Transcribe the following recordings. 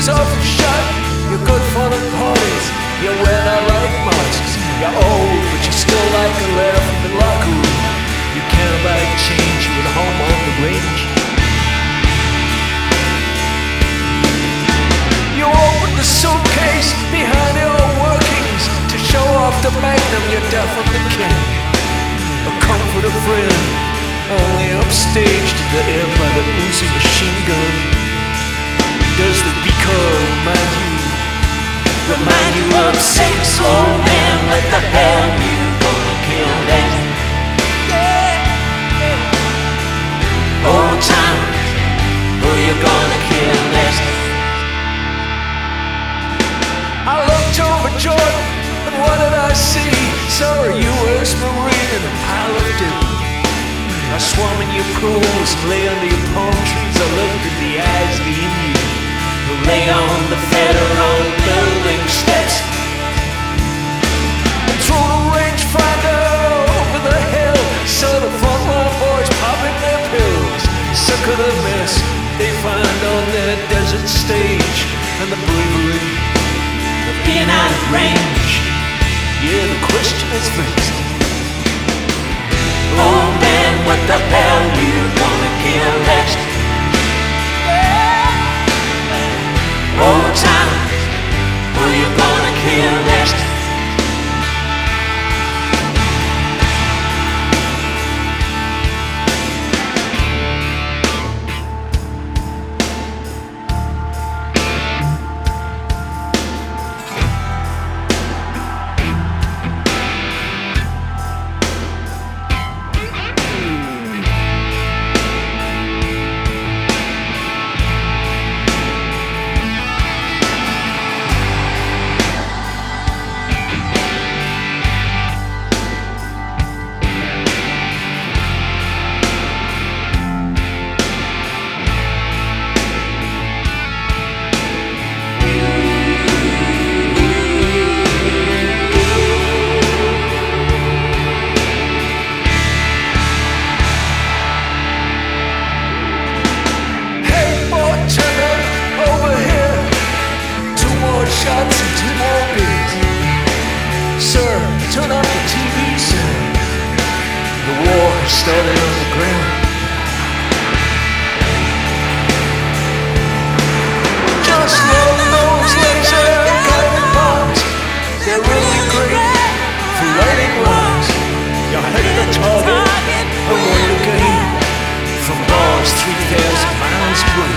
is often shut. You're good for the parties, you wear not like masks. You're old, but you're still like a letter from the locker room. You can't buy change, you at home on the range. You open the suitcase behind your workings to show off the magnum, you're deaf from the king. A comfort, a friend, only upstaged in the air by the Uzi machine gun. Does the beaker remind you of Satan's old man? What the hell you gonna kill that? Old time, who you gonna kill next? I looked over Jordan, and what did I see? Saw a U.S. Marine in a pile of dirt. I swam in your pools and lay under your palm trees. I looked in the eyes of the Indian who lay on the federal building steps. And through the rangefinder over the hill, saw the frontline boys popping their pills. Sick of the mess they find on their desert stage, and the bravery of being out of range. Yeah, the question is fixed. Oh man, what the hell you gonna kill next? Old time, who you gonna kill next? Shots and 2 more beers. Sir, turn off the TV, sir. The war has started on the ground. Just roll those laser guided bombs. They're really great for lighting wires. You're headed to target, a wonder game from bars 3,000 miles away.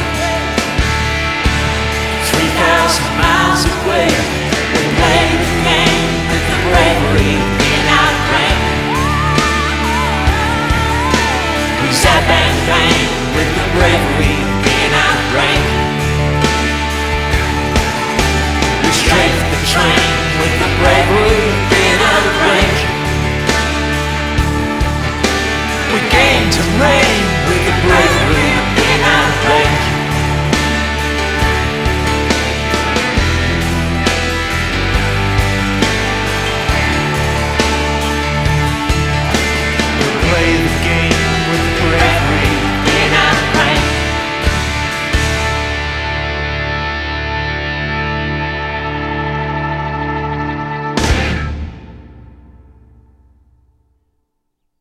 3,000 miles away, we play the game with the bravery in our brain. We zap and bang.